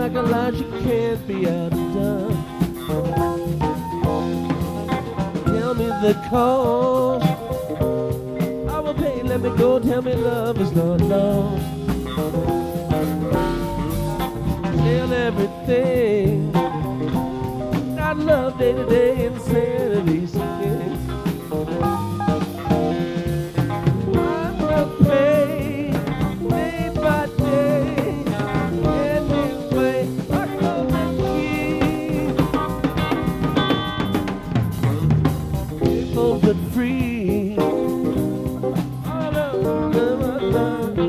like a lie she can't be outdone. Tell me the cause. I will pay, let me go. Tell me love is not lost. Tell everything. Got love day to day, insanity sinking. I'm the pain, day by day. Anyway, I come and keep. People but free. All of them are done.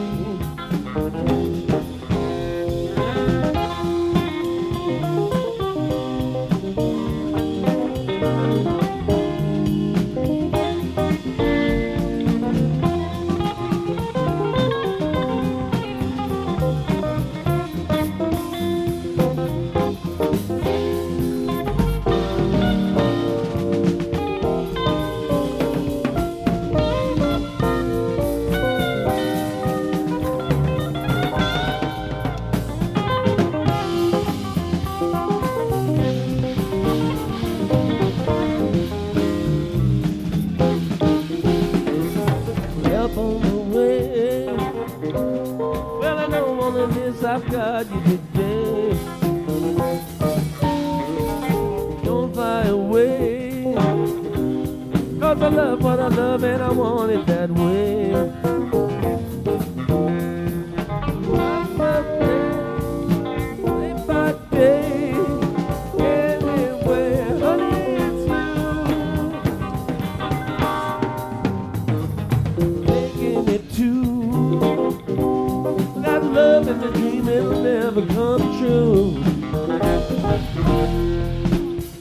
Help on the way. Well, I know more than this I've got you today. Don't fly away, 'cause I love what I love and I want it that way. Day by day, anywhere, honey, it's you. Making it true. Got love in the dream, it'll never come true.